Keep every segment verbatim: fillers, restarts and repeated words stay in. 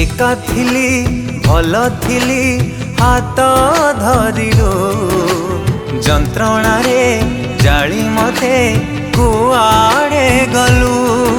एका थिली भल थिली हाथ धरिलु जंत्रणा रे जाली मते कुआड़े गलु।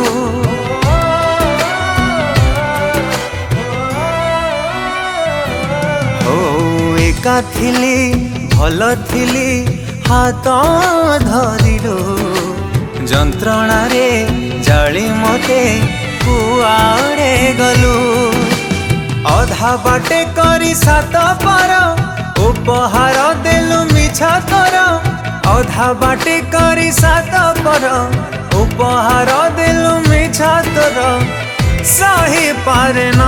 हो एका थिली भल थिली हाथ धरिलु जंत्रणा रे जाली मते कुआड़े गलु। अधा बाटे करी सात पार उपहार देलु मिछ कर। अधा बाटे करी सात पार उपहार देलु मिछ कर। सही पारे न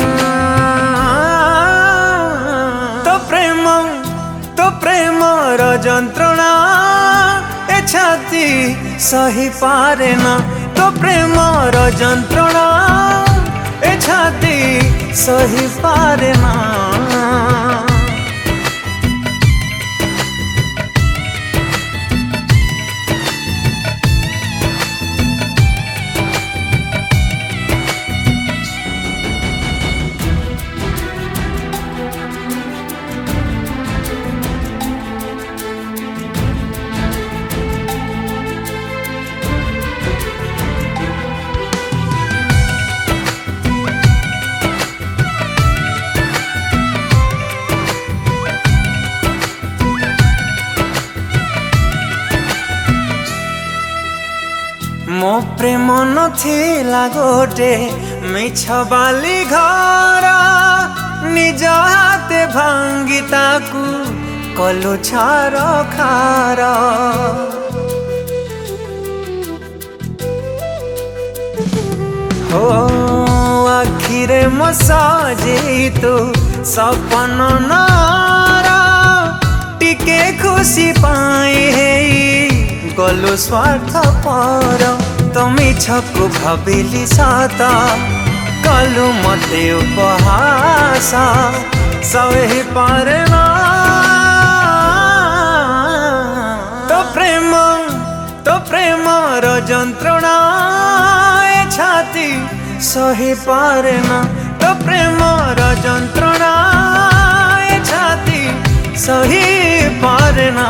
तो प्रेम तो प्रेम र जंत्रणा ए छाती सही पारे न। तो प्रेम र जंत्रणा ए छाती सही पारे ना। मो प्रेम नथिला गोटे मिछ बाली घर निज हाथे भांगी ताकू कलु छार खार। हो आखिरे मो सजेई तू सपन नार टिके खुशी पाई गलु स्वार्थ पर। तो मिछकु भाविली सत कलु मते उपहास सही पारे ना। तो प्रेम तो प्रेम र जंत्रणा ए छाती सही पारे ना। तो प्रेम र जंत्रणा ए छाती सही पारे ना।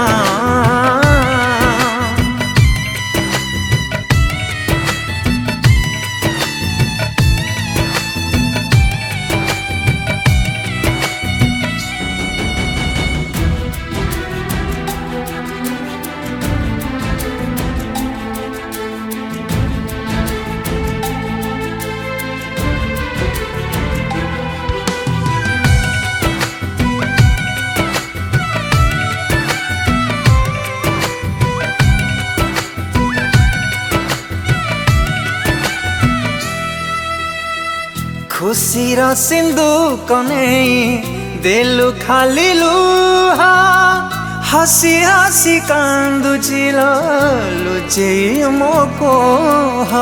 खुशी रा सिंधुक नहीं देलु खाली लुहा हसी हसी कांदुची लुचे मो कोह।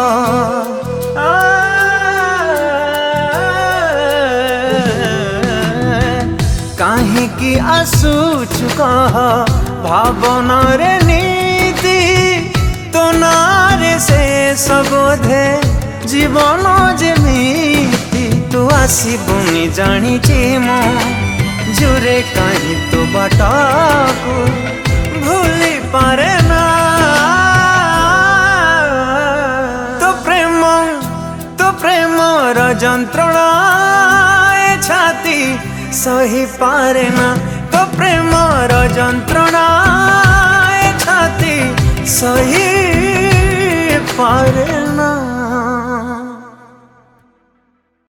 काहे की आसुचु कह भावना रे नीति तो नारे से सबोधे जीवन जेमिति तू आसबुनि जानी मो जुरे कहीं तो बाटकू भूली पारे ना। तो प्रेम तो प्रेम र जंत्रणा ए छाती सही पारे ना। तो प्रेम र जंत्रणा ए छाती सही पारे ना।